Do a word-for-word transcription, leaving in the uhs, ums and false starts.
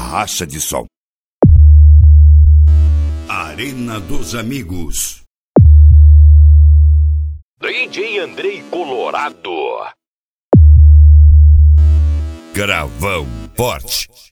Barracha de som. Arena dos Amigos. D J Andrei Colorado. Gravão forte.